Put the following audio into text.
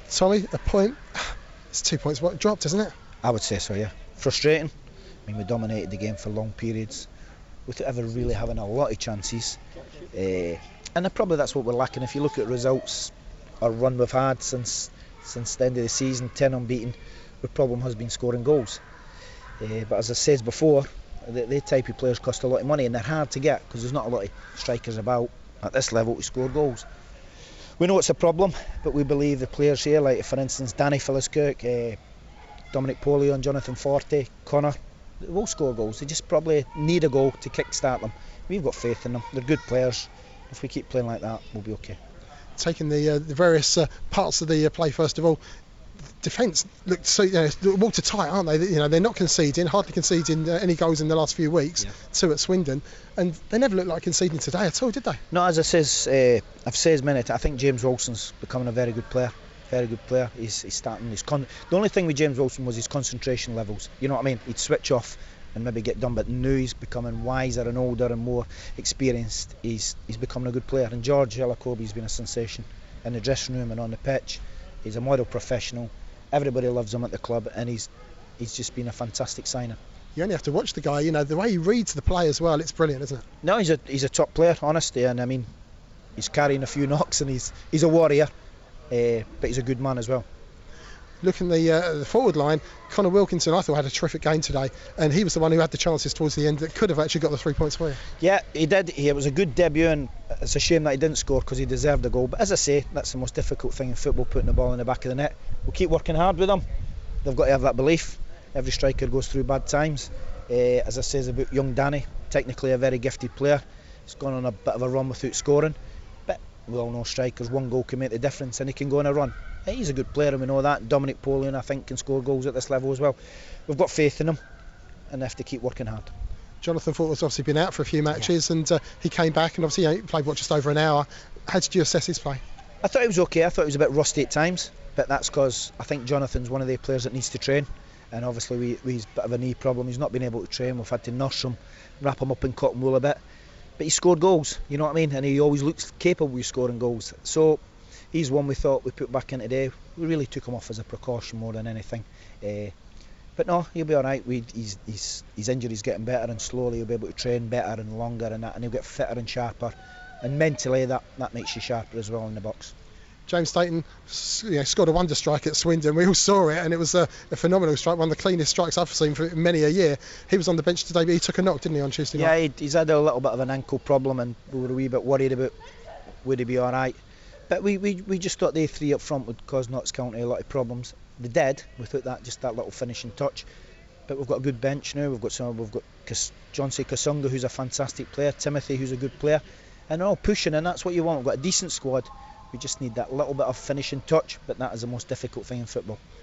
Tommy, a point, it's 2 points dropped, isn't it? I would say so, yeah. Frustrating. I mean, we dominated the game for long periods without ever really having a lot of chances. And probably that's what we're lacking. If you look at results, our run we've had since the end of the season, 10 unbeaten, the problem has been scoring goals. But as I said before, the type of players cost a lot of money and they're hard to get because there's not a lot of strikers about at this level to score goals. We know it's a problem, but we believe the players here, like for instance Danny Phillips-Kirk, Dominic Polio and Jonathan Forte, Connor, they will score goals. They just probably need a goal to kick-start them. We've got faith in them. They're good players. If we keep playing like that, we'll be okay. Taking the various parts of the play first of all, defence looked so watertight, aren't they? They're not conceding, hardly conceding any goals in the last few weeks. Yeah. 2 at Swindon, and they never looked like conceding today at all, did they? No, as I've said many times, I think James Wilson's becoming a very good player. Very good player. He's starting. The only thing with James Wilson was his concentration levels. You know what I mean? He'd switch off and maybe get done, but now he's becoming wiser and older and more experienced. He's becoming a good player. And George Elokobi's been a sensation in the dressing room and on the pitch. He's a model professional. Everybody loves him at the club, and he's just been a fantastic signing. You only have to watch the guy. The way he reads the play as well. It's brilliant, isn't it? No, he's a top player, honestly, and I mean, he's carrying a few knocks, and he's a warrior. But he's a good man as well. Looking at the forward line, Connor Wilkinson, I thought had a terrific game today, and he was the one who had the chances towards the end that could have actually got the 3 points for you. Yeah, he did. It was a good debut, and it's a shame that he didn't score because he deserved a goal. But as I say, that's the most difficult thing in football, putting the ball in the back of the net. We'll keep working hard with them. They've got to have that belief. Every striker goes through bad times. As I say about young Danny, technically a very gifted player. He's gone on a bit of a run without scoring. But we all know strikers, one goal can make the difference, and he can go on a run. He's a good player and we know that. Dominic Polian, I think, can score goals at this level as well. We've got faith in him and they have to keep working hard. Jonathan Forte's obviously been out for a few matches, and he came back and obviously he played just over an hour. How did you assess his play? I thought he was okay. I thought he was a bit rusty at times, but that's because I think Jonathan's one of the players that needs to train, and obviously with his bit of a knee problem, he's not been able to train. We've had to nurse him, wrap him up in cotton wool a bit, but he scored goals, you know what I mean, and he always looks capable of scoring goals. So he's one we thought we put back in today. We really took him off as a precaution more than anything. But no, he'll be alright. His injury's getting better, and slowly he'll be able to train better and longer and that, and he'll get fitter and sharper. And mentally that makes you sharper as well in the box. James Staten scored a wonder strike at Swindon. We all saw it, and it was a phenomenal strike, one of the cleanest strikes I've seen for many a year. He was on the bench today, but he took a knock, didn't he, on Tuesday night? Yeah, he's had a little bit of an ankle problem, and we were a wee bit worried about would he be alright. But we just thought they 3 up front would cause Notts County a lot of problems. They did, without that, just that little finishing touch. But we've got a good bench now. We've got Johnsy Kasunga, who's a fantastic player, Timothy, who's a good player, and they're all pushing, and that's what you want. We've got a decent squad. We just need that little bit of finishing touch, but that is the most difficult thing in football.